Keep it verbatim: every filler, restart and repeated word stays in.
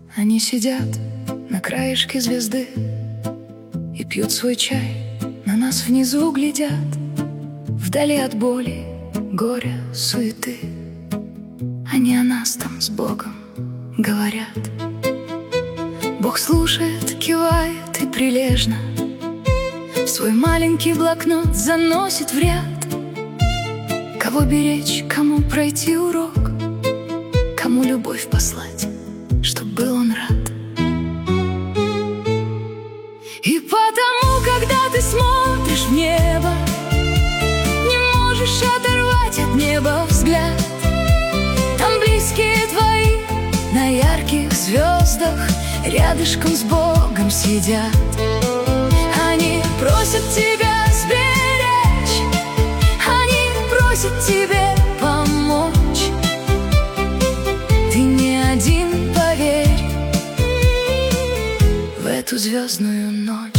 Они сидят на краешке звезды и пьют свой чай, на нас внизу глядят, вдали от боли, горя, суеты. Они о нас там с Богом говорят. Бог слушает, кивает и прилежно в свой маленький блокнот заносит в ряд. Кого беречь, кому пройти урок, кому любовь послать, чтоб был он рад. И потому, когда ты смотришь в небо, не можешь оторвать от неба взгляд. Там близкие твои на ярких звездах рядышком с Богом сидят. Они просят тебя сберечь, они просят тебе помочь. Ты не один, поверь, в эту звездную ночь.